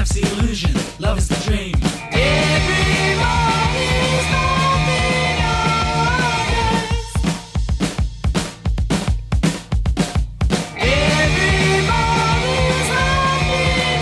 Life's the illusion, love is the dream. Everybody's laughing nowadays. Everybody's laughing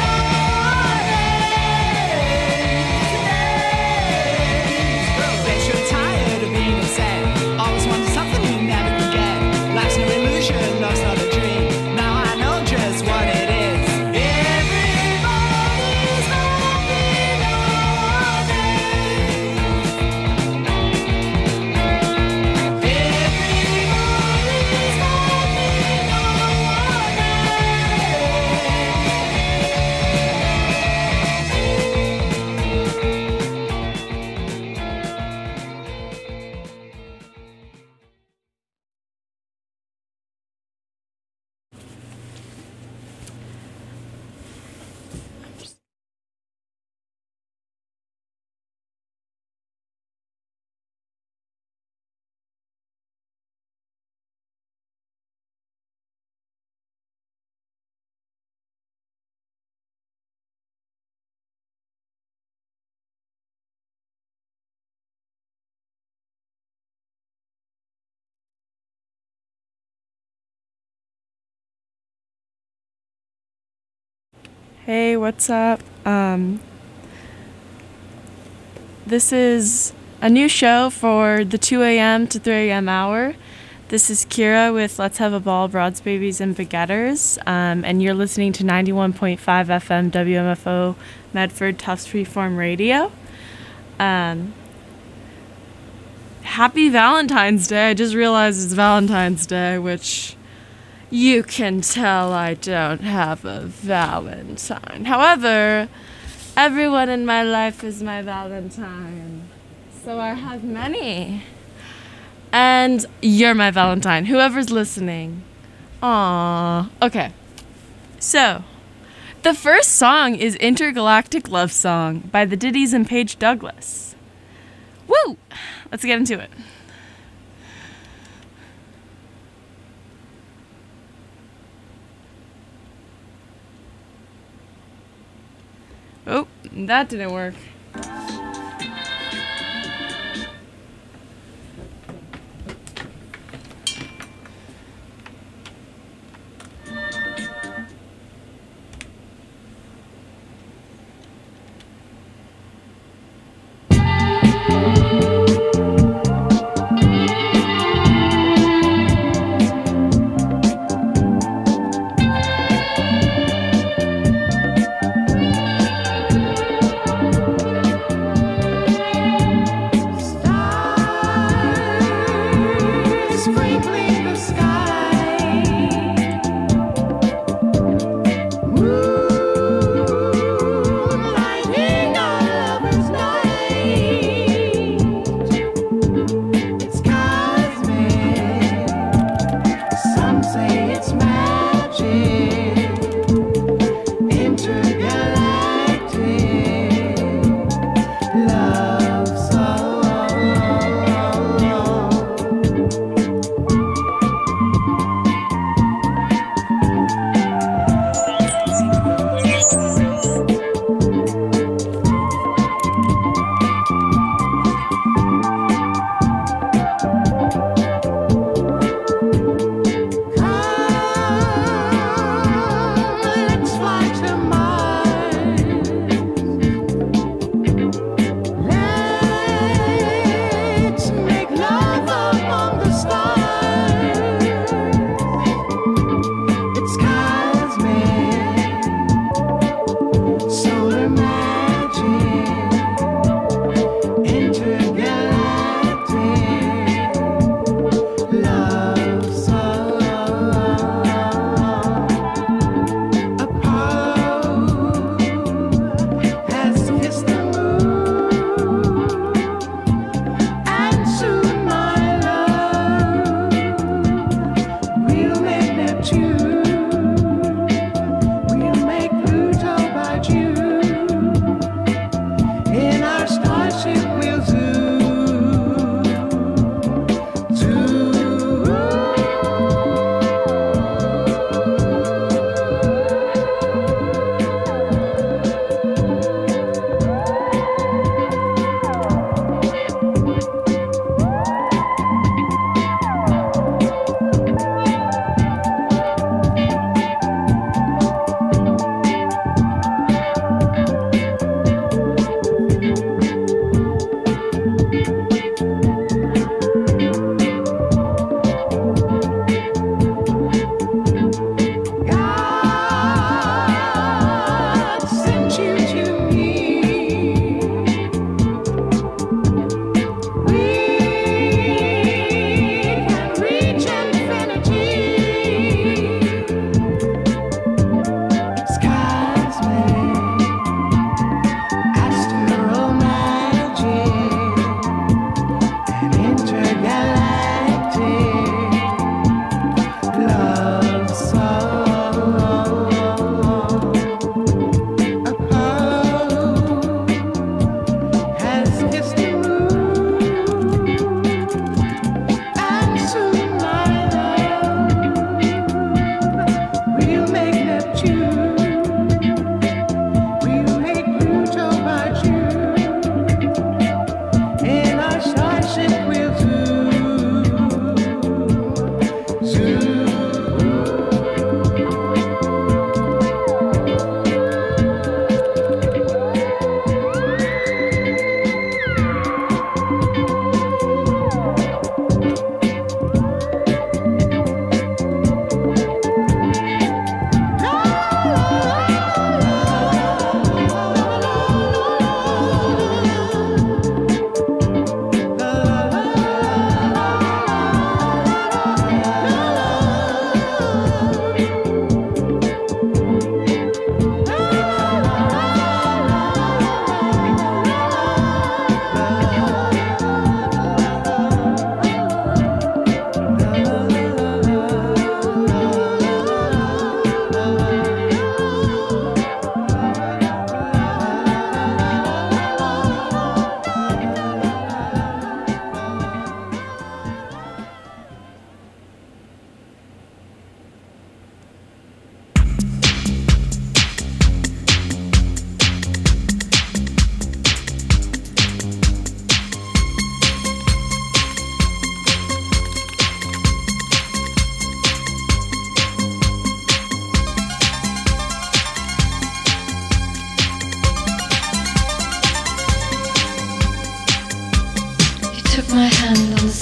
nowadays. Bet you're tired of being upset. Always wanted something you never could get. Life's no illusion, love's not a dream. Now I know just what it is. Everybody's laughing nowadays. Everybody's laughing Hey, what's up? This is a new show for the 2 a.m. to 3 a.m. hour. This is Kira with Let's Have a Ball, Broads, Babies, and Baguetters, and you're listening to 91.5 FM WMFO Medford Tufts Freeform Radio. Happy Valentine's Day. I just realized it's Valentine's Day, which you can tell I don't have a Valentine. However, everyone in my life is my Valentine. So I have many. And you're my Valentine, whoever's listening. Aww. Okay. So, the first song is Intergalactic Love Song by the Ditties and Paige Douglas. Woo! Let's get into it. Oh, that didn't work.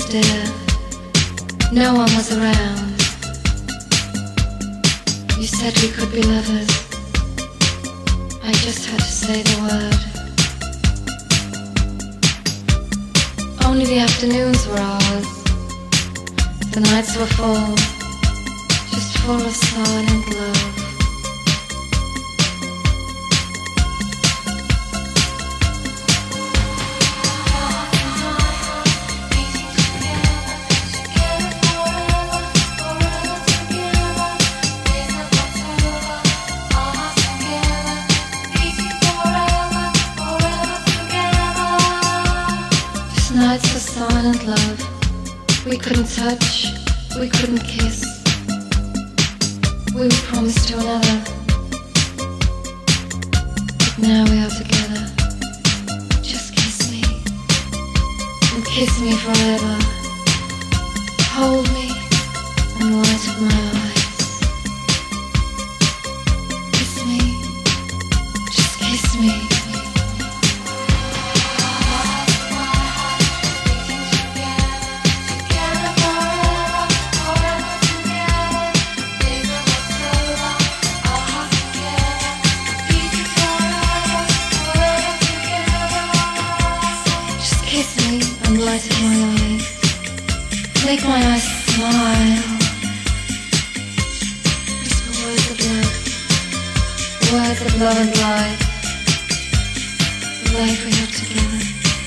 stare. No one was around. You said we could be lovers. I just had to say the word. Only the afternoons were ours. The nights were full, just full of silent love. Nights of silent love. We couldn't touch, we couldn't kiss. We were promised to another, but now we are together. Just kiss me, and kiss me forever. Hold me, and light up my eyes. Kiss me, just kiss me. Light up my eyes, make my eyes smile. Whisper words of love, words of love and life. The life we have together.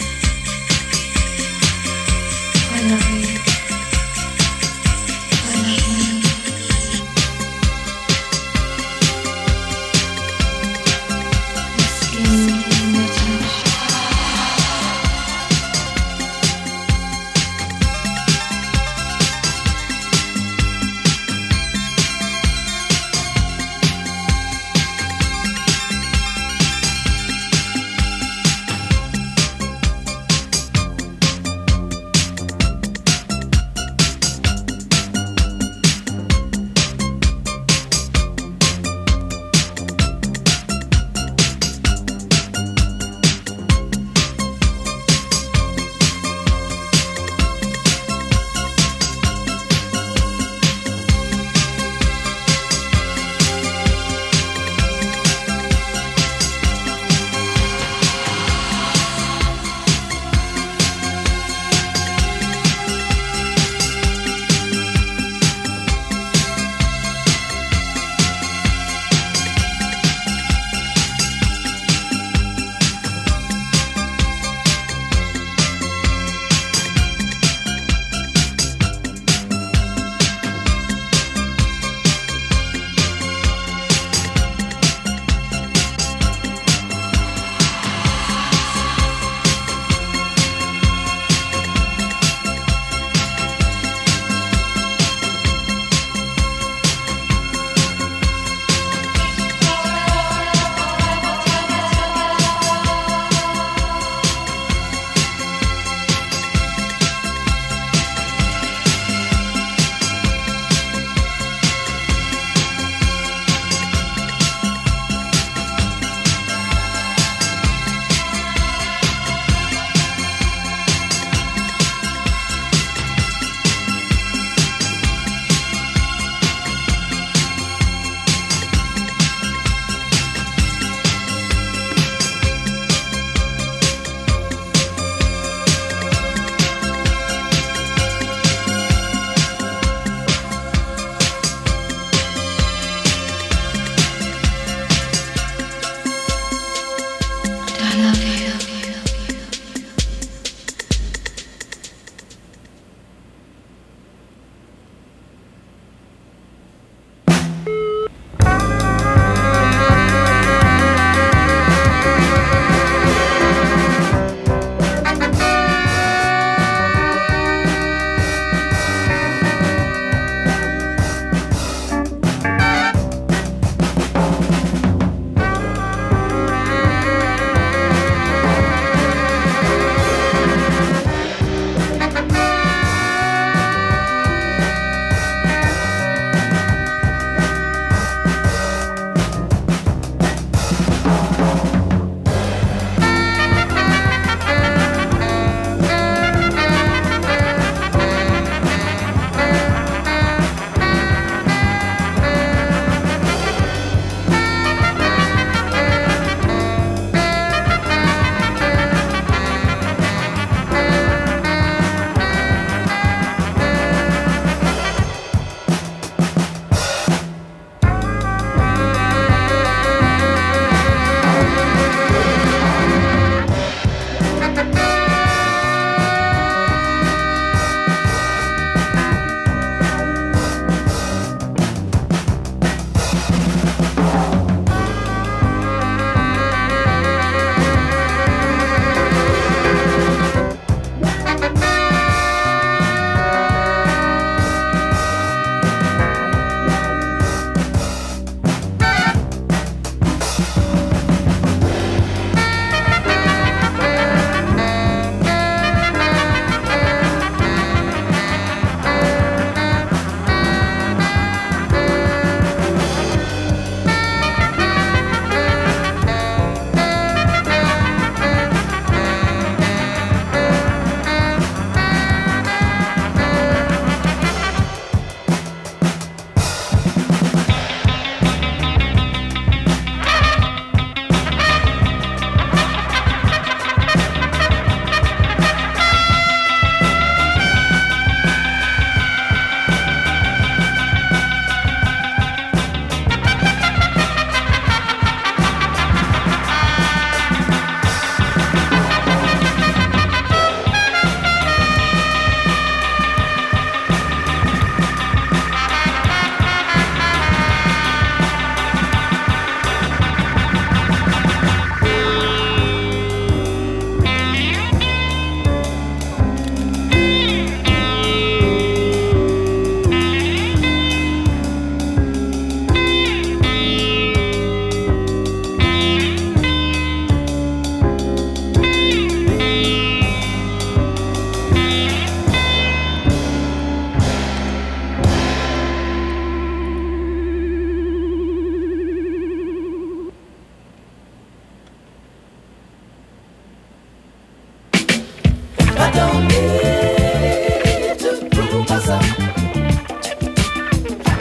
I love you. I love you. Your skin, your touch.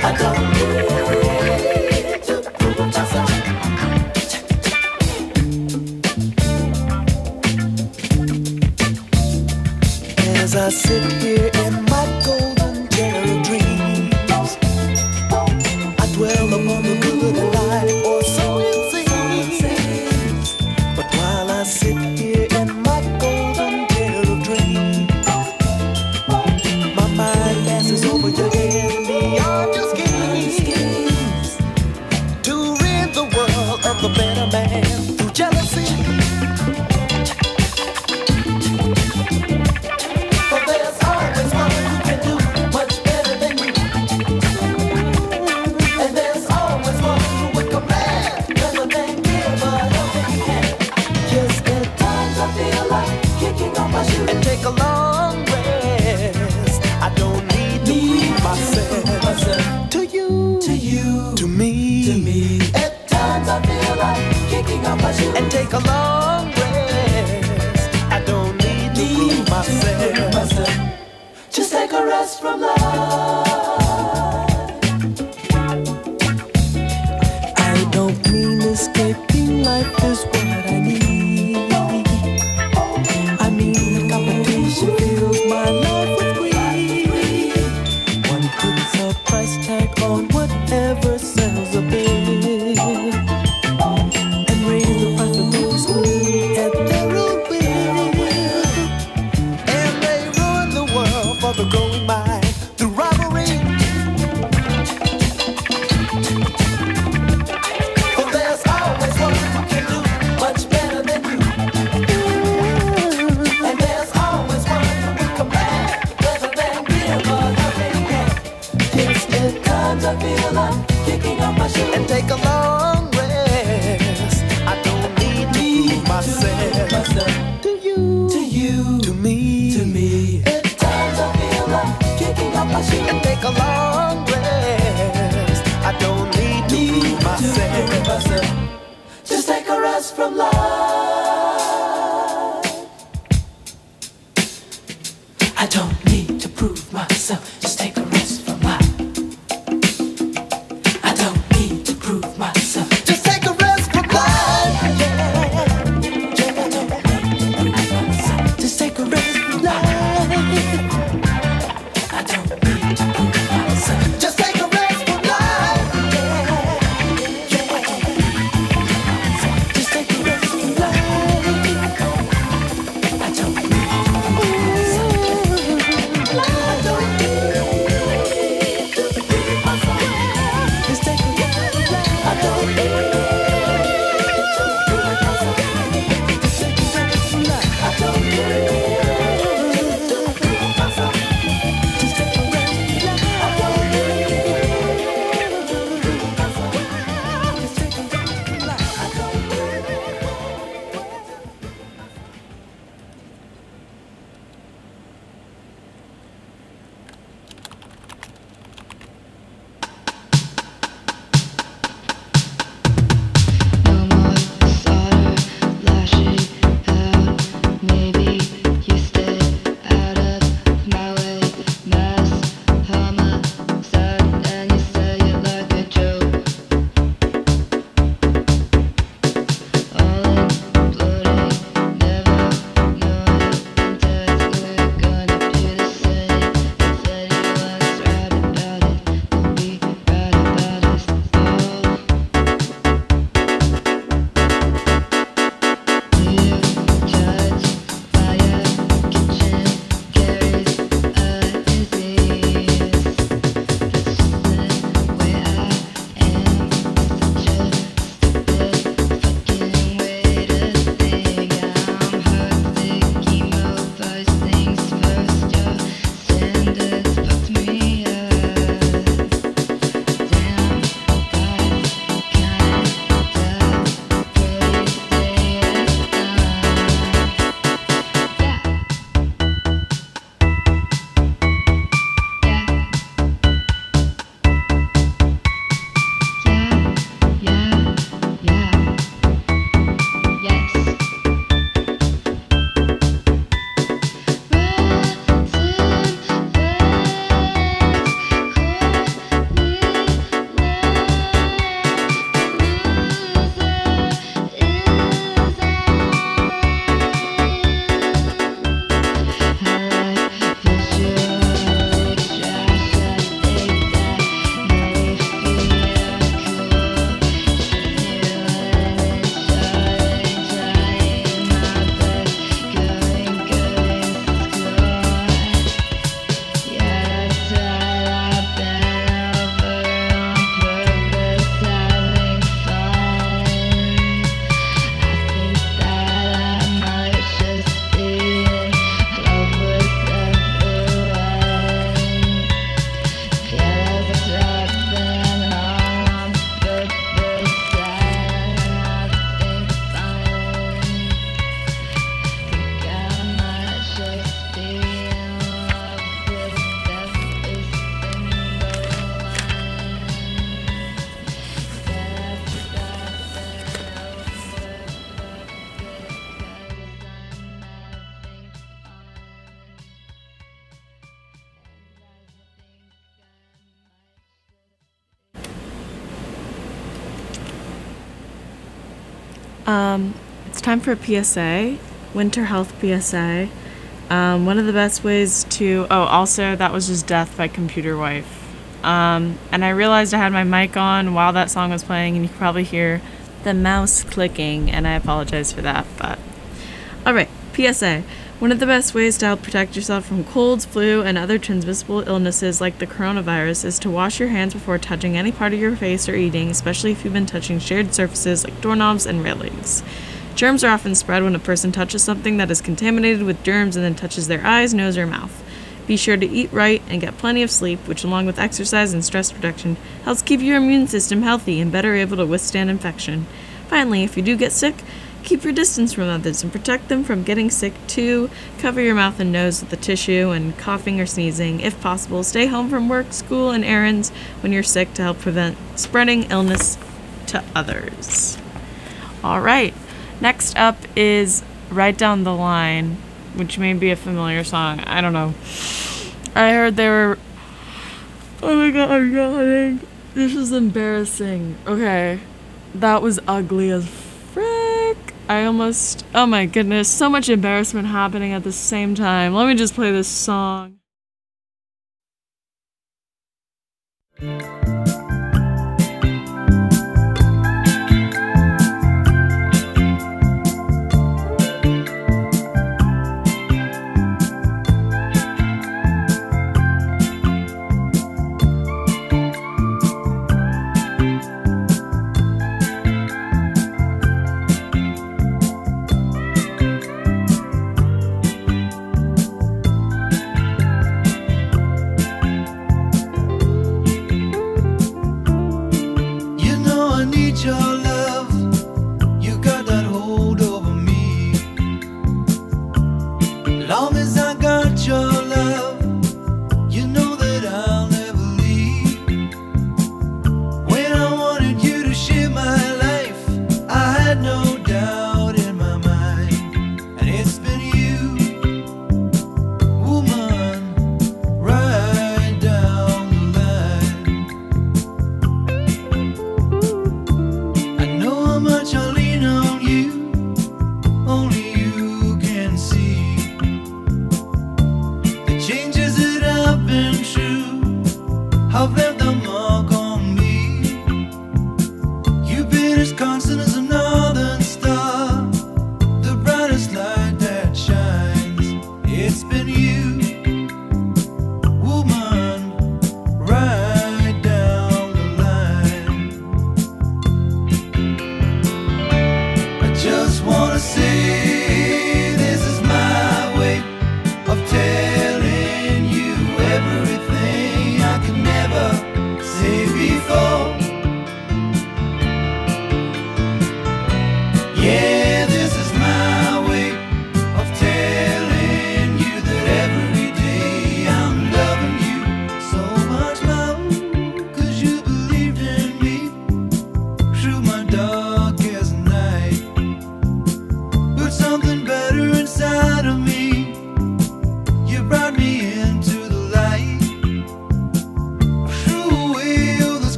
I don't need to prove myself. As I sit here in my golden chair of dreams, I dwell upon the good life, or so it seems. But while I sit here in my golden chair of dreams, my mind passes over your head beyond your schemes to rid the world of the better man through jealousy. But there's always one who can do much better than you. And there's always one who would command rather than give a helping hand. Yes, at times I feel like kicking off my shoes and take a long rest. I don't need to prove myself to you, to me. At times I feel like kicking off my shoes and take a long rest. I don't need to prove myself. Just take a rest from life. I don't mean escaping life is what I need. I mean the competition fills my life with greed. One puts a price tag on whatever sells a bill, and raise the price of those who need at their own will. And they ruin the world for the growing mind through rivalry. But there's always one who can do much better than you. And there's always one who will command rather than give a helping hand. Yes, at times I feel like kicking off my shoes and take a long rest. I don't need to prove myself to you, to me. At times I feel like kicking off my shoes and take a long rest. I don't need to prove myself. Just take a rest from life. I don't need to prove myself. Just take a rest from life. I don't need to prove myself. Just take a rest from life. Just take a rest from life. I don't need to prove myself. It's time for a PSA, winter health PSA. One of the best ways to... Oh, also, that was just Death by Computer Wife. And I realized I had my mic on while that song was playing, and you could probably hear the mouse clicking, and I apologize for that, but... Alright, PSA. One of the best ways to help protect yourself from colds, flu, and other transmissible illnesses like the coronavirus is to wash your hands before touching any part of your face or eating, especially if you've been touching shared surfaces like doorknobs and railings. Germs are often spread when a person touches something that is contaminated with germs and then touches their eyes, nose, or mouth. Be sure to eat right and get plenty of sleep, which along with exercise and stress reduction helps keep your immune system healthy and better able to withstand infection. Finally, if you do get sick, keep your distance from others and protect them from getting sick too. Cover your mouth and nose with a tissue, and coughing or sneezing. If possible, stay home from work, school, and errands when you're sick to help prevent spreading illness to others. Alright, next up is Right Down the Line, which may be a familiar song. I don't know. I heard they were... Oh my god, I'm yawning. This is embarrassing. Okay. That was ugly as frick. I almost... Oh my goodness. So much embarrassment happening at the same time. Let me just play this song.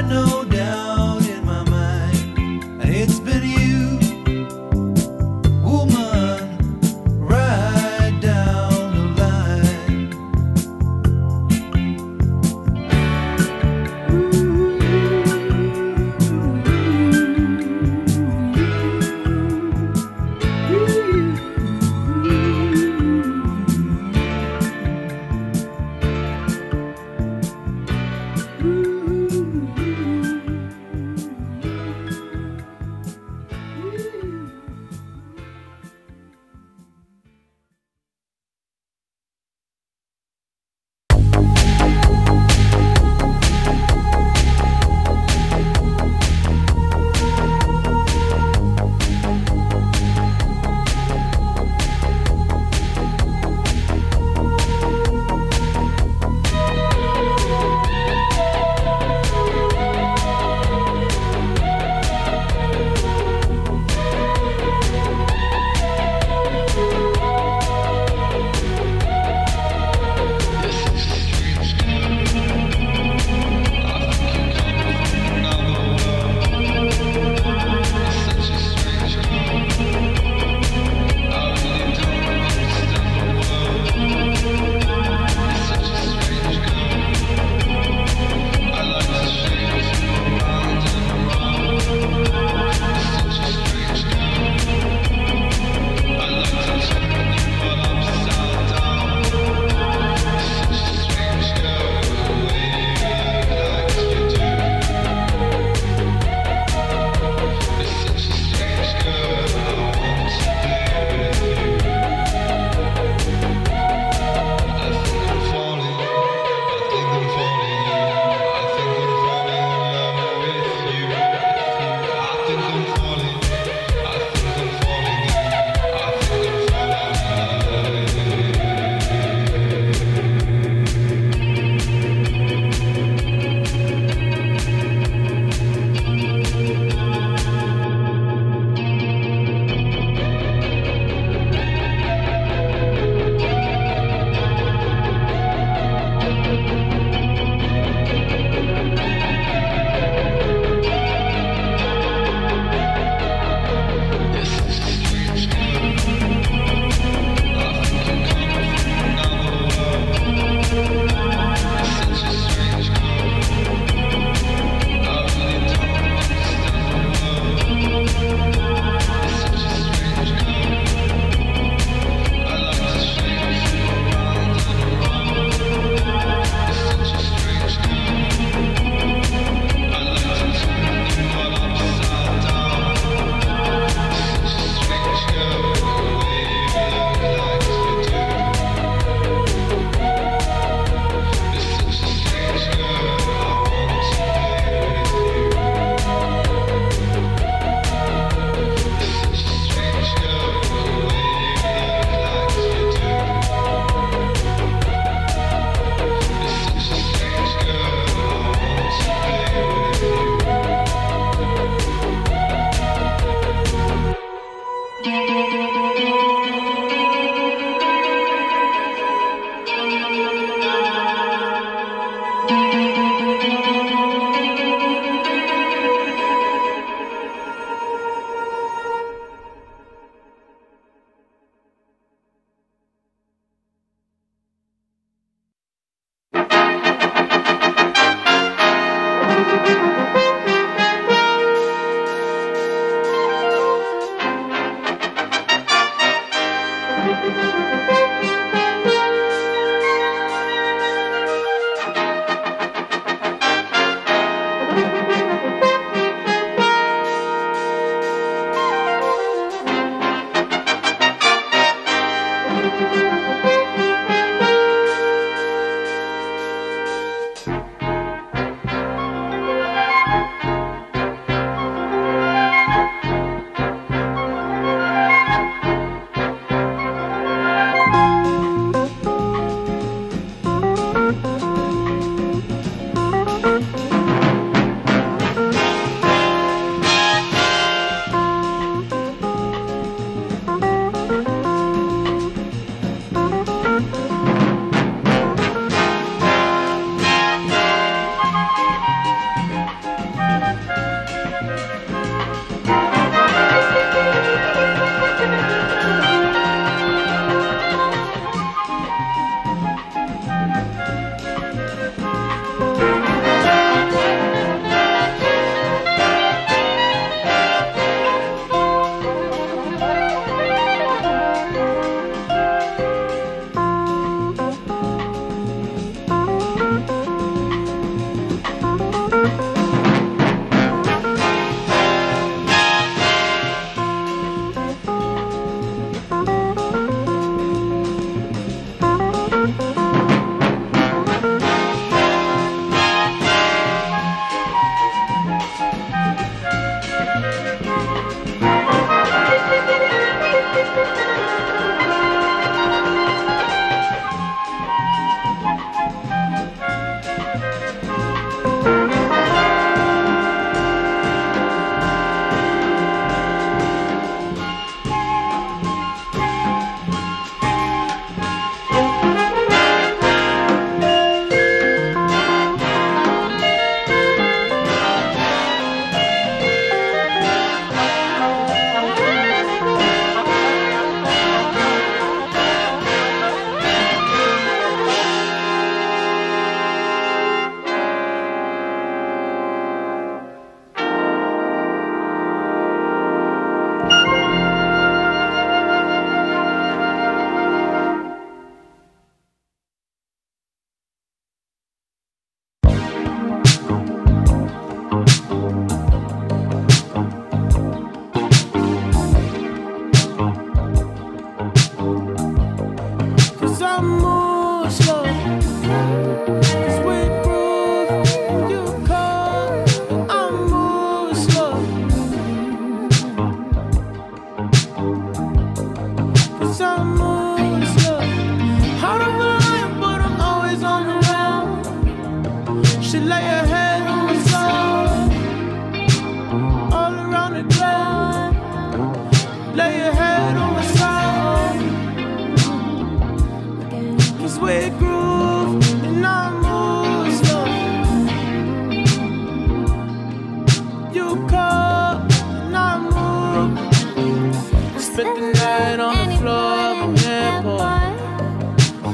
no doubt in my mind, and it's been you, woman, right down the line.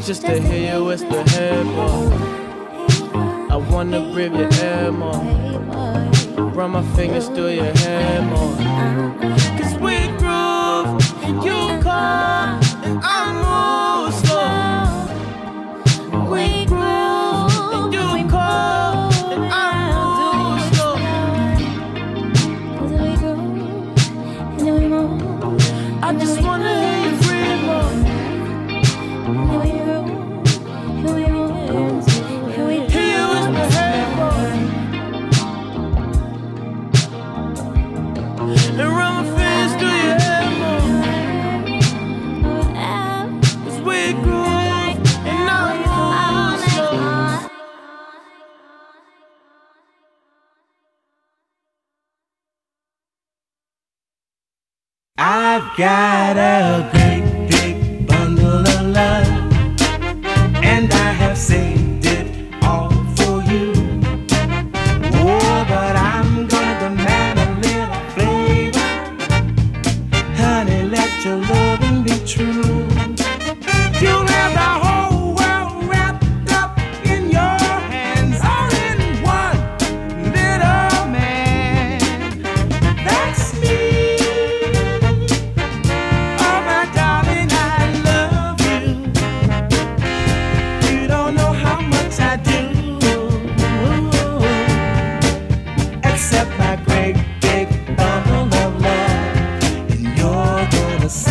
just to hear you whisper, hey boy. I wanna breathe your air more. Run my fingers through your hair more. Cause we groove, you call, and I move slow. We groove, and you call, and I move slow. I just wanna hear you breathe more. Hear you whisper, hey boy. And run my fingers through your hair more. Cause we groove, and I move slow. I've got a great big bundle of love, and I have saved it all for you. Oh, but I'm gonna demand a little flavor. Honey, let your loving be true. You'll have the whole world wrapped up in your hands, all in one little man. That's me. Oh, my darling, I love you. You don't know how much I do. Accept my great big bundle of love, and you're gonna see.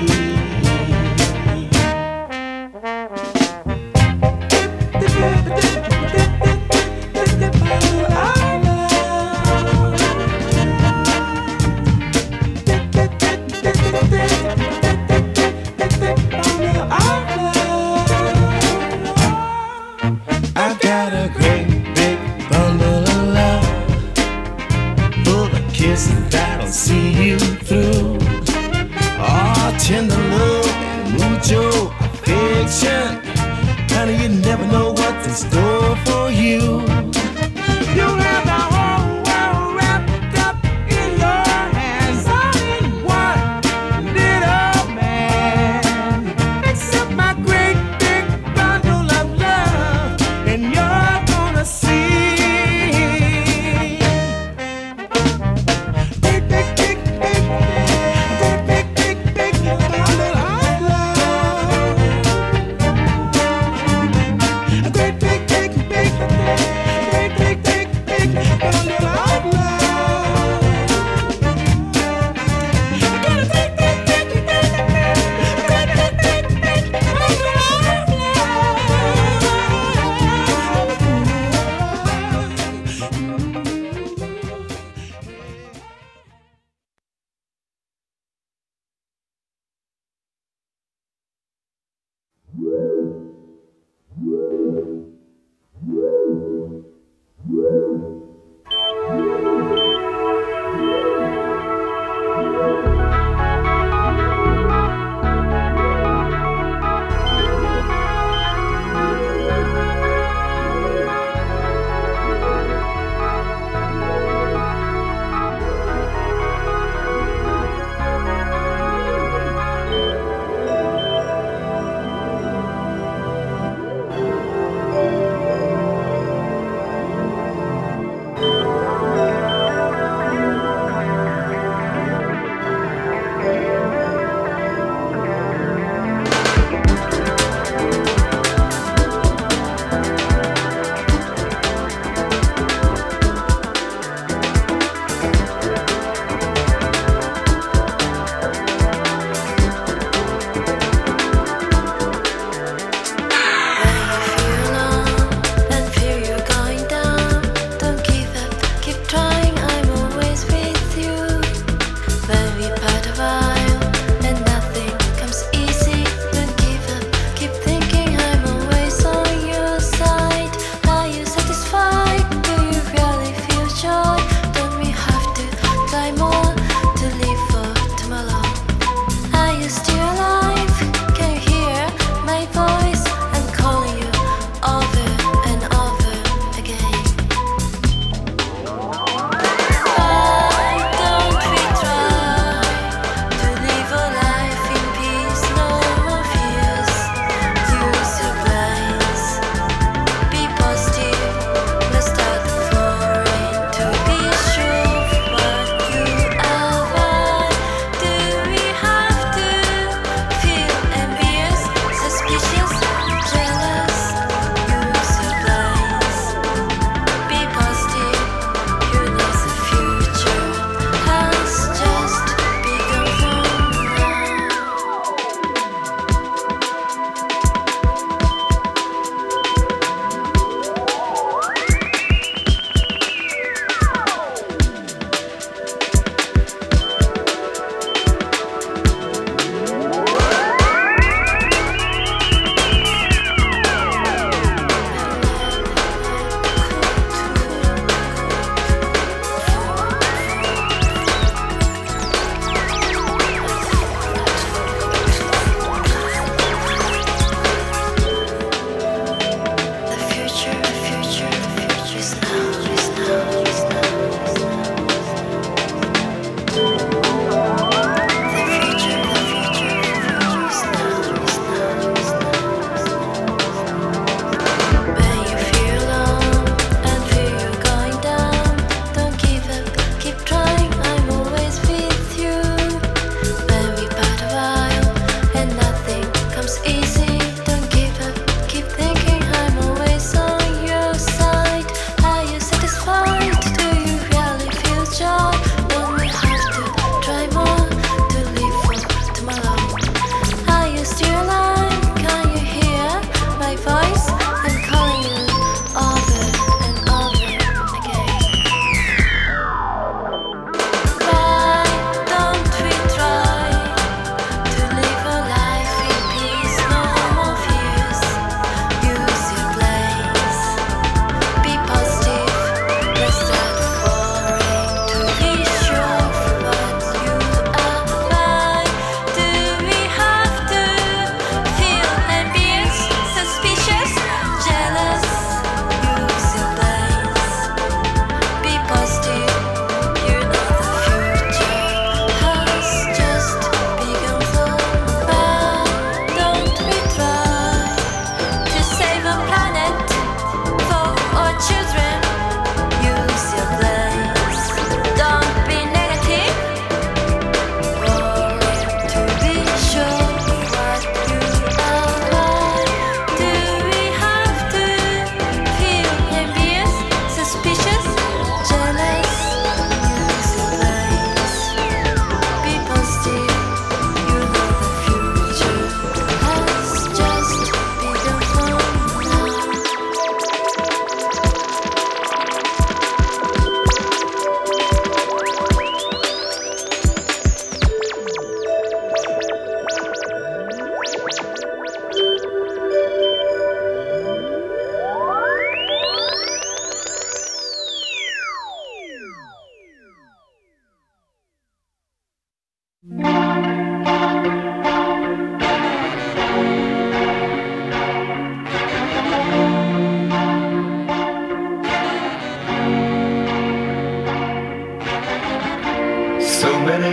I've got a great big bundle of love, full of kisses that'll see you through. Oh, tender love and mucho affection. Honey, you never know what's in store for you. You'll have the whole world wrapped up in your hands, all in one little man. Accept my great big bundle of love, and you're gonna see. Great big, big, big, great big, big, big bundle of love. A great big, big, big, great big, big, big bundle of love. I got a great big, big, big, great big, big, big bundle of love.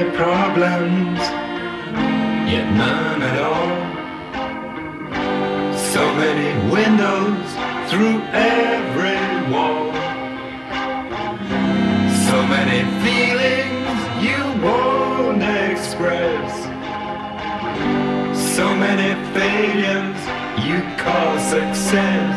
problems, yet none at all. So many windows through every wall. So many feelings you won't express. So many failures you call success.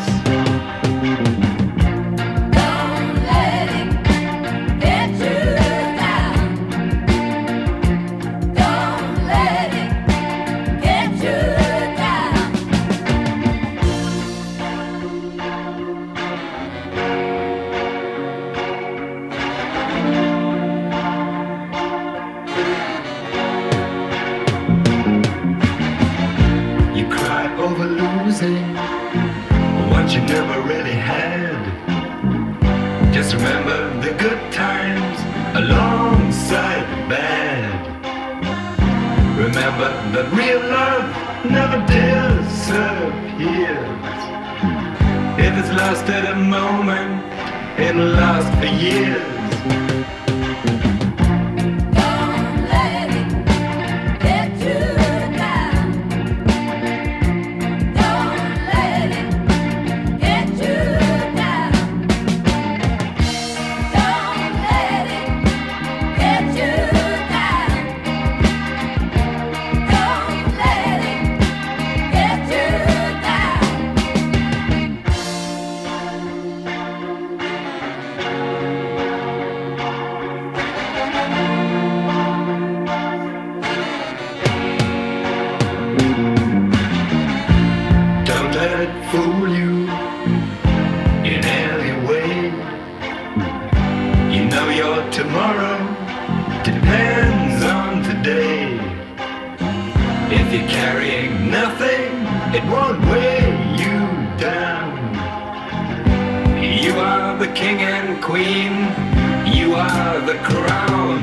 What you never really had. Just remember the good times alongside the bad. Remember that real love never disappears. If it's lost at a moment, it'll last for years. Fool you in any way. You know your tomorrow depends on today. If you're carrying nothing, it won't weigh you down. You are the king and queen. You are the crown.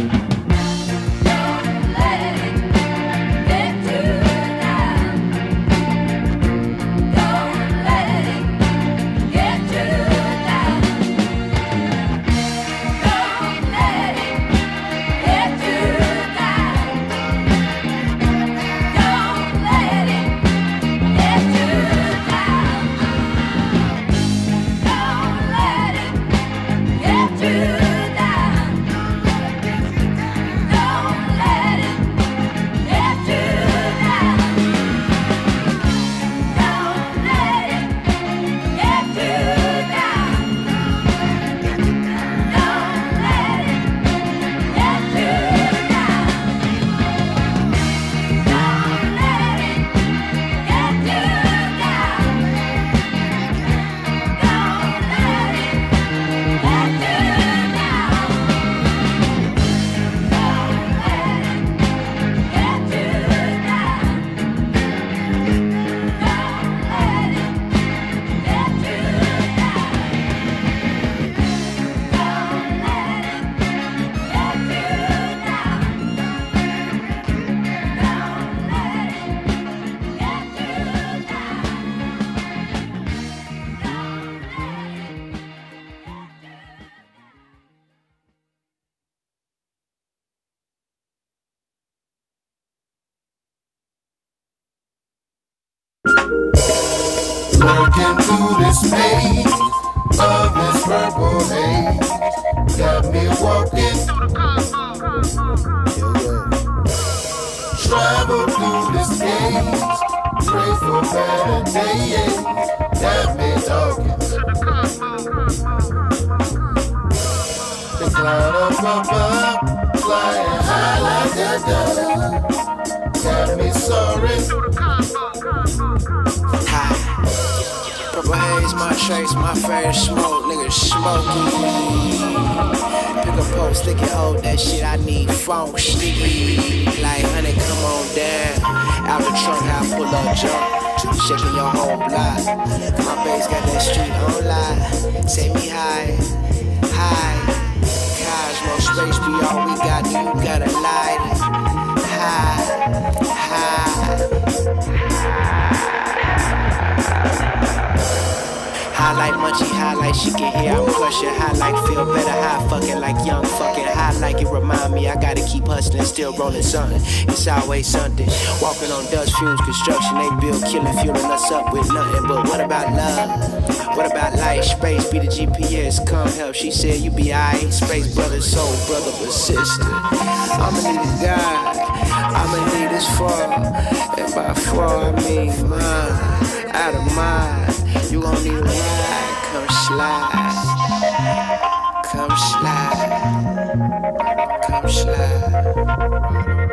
Looking through this maze of this purple haze, got me walking. Travel through this maze, pray for better days, got me talking. The cloud up above, flying high like a dove, got me soaring. Purple haze, my trace, my favorite smoke, nigga smoking. Pick a pole, stick it, hold that shit, I need funk, sticky. Like, honey, come on down. Out the trunk, I pull up jump, shaking your whole block. My bass got that street on live. Take me high, high. Cosmos space be all we got, do you gotta light it? High, high. High like much energy high like she can hear I'm crushing. High like feel better, high fucking like young fucking. High like it remind me I gotta keep hustling, still rolling something. It's always something. Walking on dust fumes, construction, they build, killing, fueling us up with nothing. But what about love? What about light? Space be the GPS, come help. She said you be alright. Space brother, soul brother, but sister. I'ma need a guide. I'ma need this far. And by far I mean mine. Out of mind. You gon' need a ride. Come slide. Come slide. Come slide.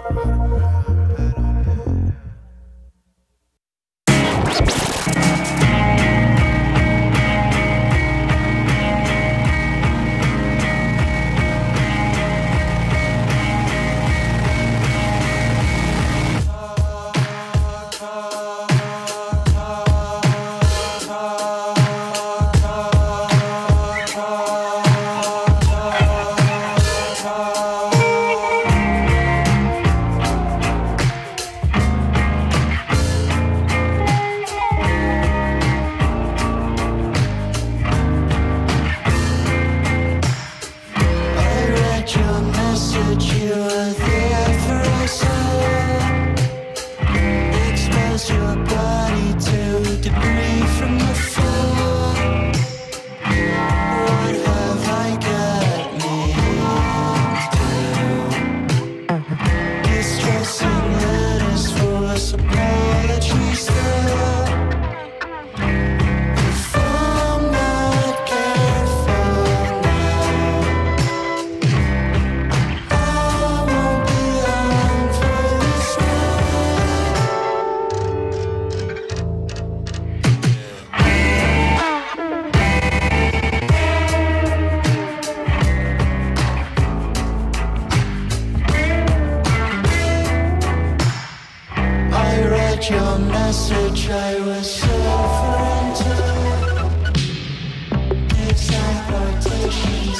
Your message I was suffering to exact quotations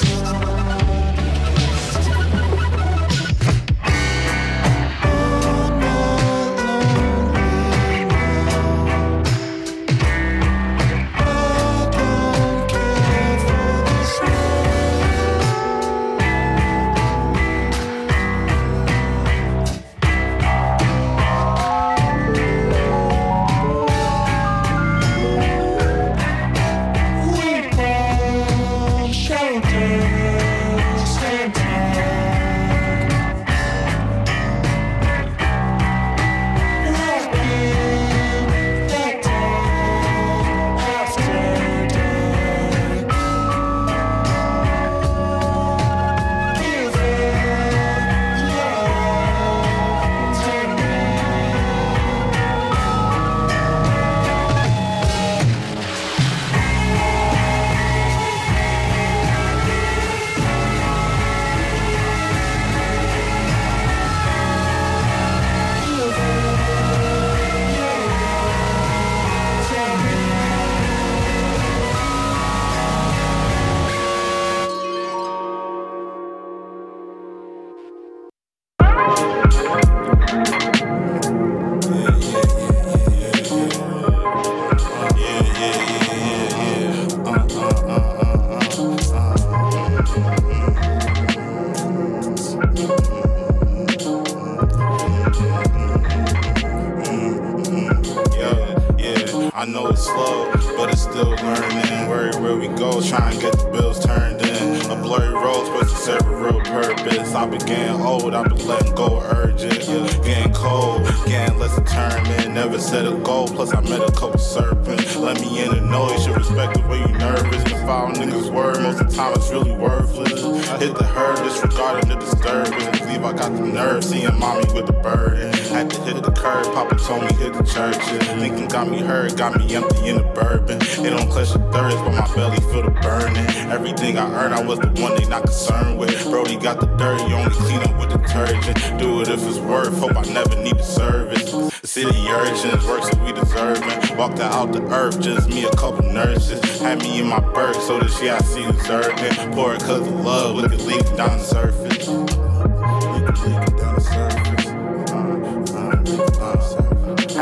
I know it's slow, but it's still learning. Where we go, try and get the bills turned in. A blurry road supposed to serve a real purpose. I've been getting old, I've been letting go of urges. Getting cold, getting less determined. Never set a goal, plus I met a couple serpents. Let me in the know, you should respect the way you nervous. Can follow niggas' word, most of the time it's really worthless. Hit the herd, disregarding the disturbance. Believe I got the nerve, seeing mommy with the burden. Had to hit the curb, Papa told me hit the churches. Thinking got me hurt, got me empty in the bourbon. It don't clutch the thirst, but my belly feel the burning. Everything I earned, I was the one they not concerned with. Brody got the dirt, you only clean up with detergent. Do it if it's worth, hope I never need the service. The city urchins, work so we deserving. Walked out the earth, just me, a couple nurses. Had me in my berg, so this shit I see deserving. Pour it cause of love, we can leak down the surface. We can leak it down the surface. Had me in my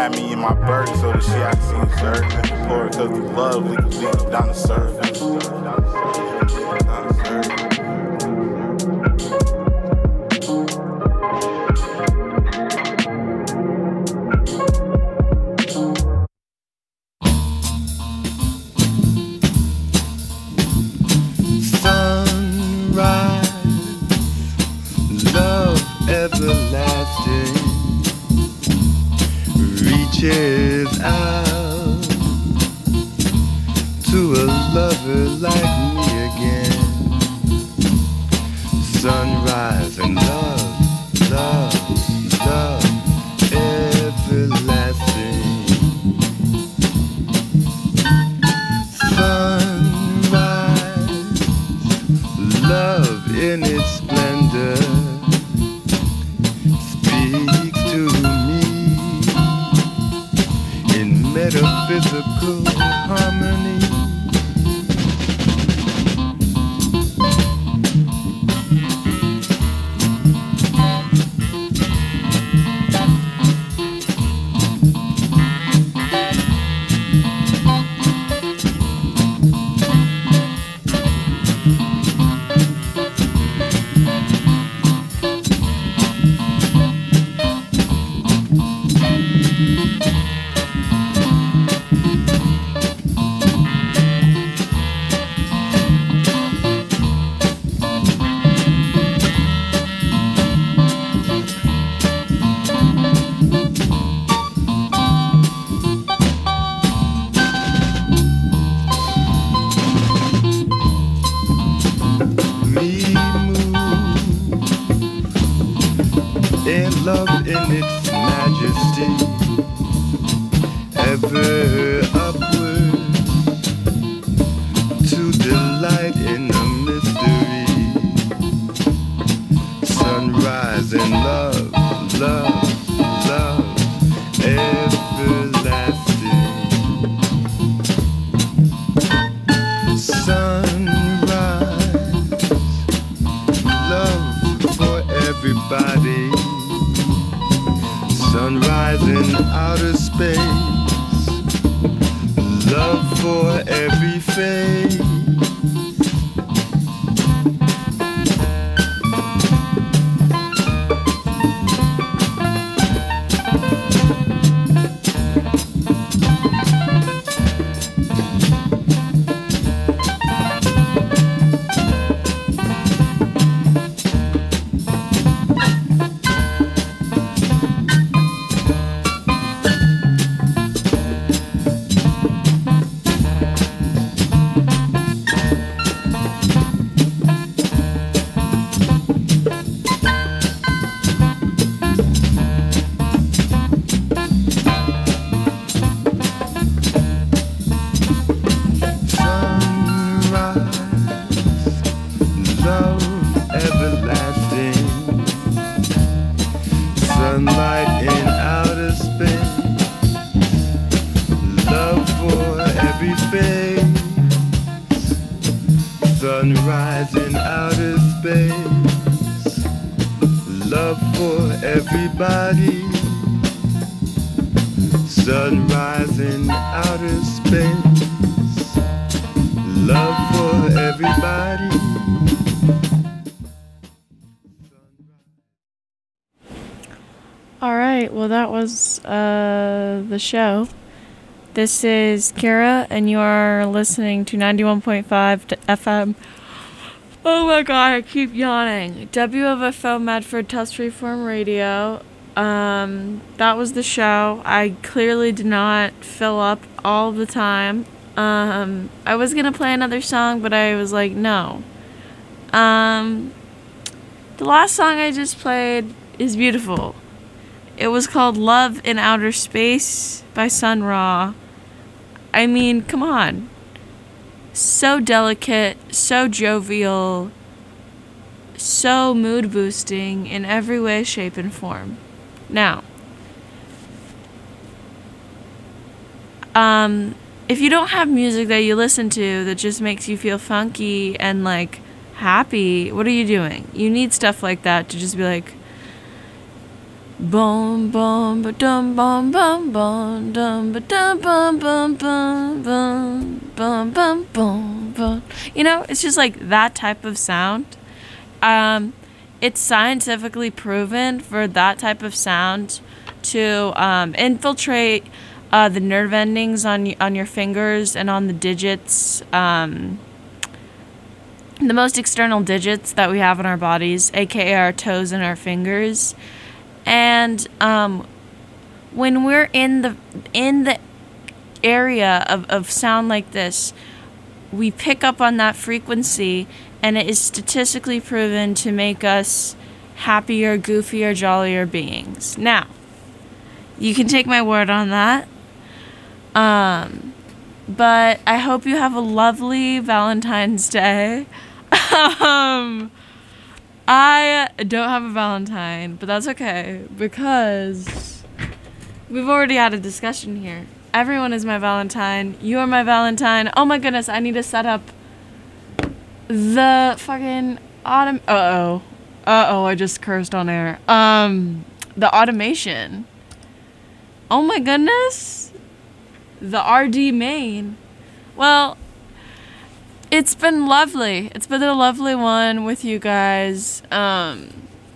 my bird so that she I can see certain. Pour it cause the love leak deep down the surface. Down the surface. Everlasting reaches out to a lover like me again. Sunrise and love, love, love, everlasting. Sunrise, love in its splendor. Metaphysical harmony. Love in its majesty, ever upward to delight in the mystery. Sunrise and love, love, love, everlasting. Sunrise, love for everybody. Sunrise in outer space, love for every face. Sunlight in outer space, love for every face. Sunrise in outer space, love for everybody. Sunrise in outer space, love for everybody. All right, well, that was the show. This is Kira, and you are listening to 91.5 FM. Oh my god, I keep yawning. WFO Medford Test Freeform Radio. That was the show. I clearly did not fill up all the time. I was gonna play another song, but I was like, no. The last song I just played is beautiful. It was called Love in Outer Space by Sun Ra. I mean, come on. So delicate, so jovial, so mood boosting in every way, shape, and form. Now, if you don't have music that you listen to that just makes you feel funky and like happy, what are you doing? You need stuff like that to just be like, Boom, boom, ba dum, bum, bum, bum, dum, ba dum, bum, bum, bum, bum, bum, bum, bum, bum. You know, it's just like that type of sound. It's scientifically proven for that type of sound to infiltrate the nerve endings on your fingers and on the digits, the most external digits that we have in our bodies, aka our toes and our fingers. And when we're in the area of sound like this, we pick up on that frequency, and it is statistically proven to make us happier, goofier, jollier beings. Now, you can take my word on that. But I hope you have a lovely Valentine's Day. I don't have a Valentine, but that's okay, because we've already had a discussion here. Everyone is my Valentine. You are my Valentine. Oh my goodness, I need to set up the fucking Uh-oh, I just cursed on air. The automation. Oh my goodness. The RD main. Well, it's been lovely. It's been a lovely one with you guys. I'm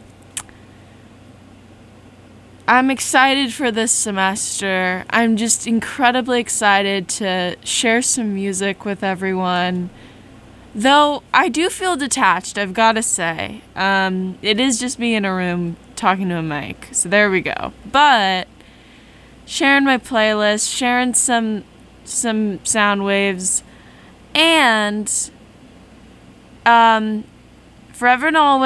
excited for this semester. I'm just incredibly excited to share some music with everyone. Though I do feel detached, I've got to say. It is just me in a room talking to a mic. So there we go. But sharing my playlist, sharing some sound waves, and forever and always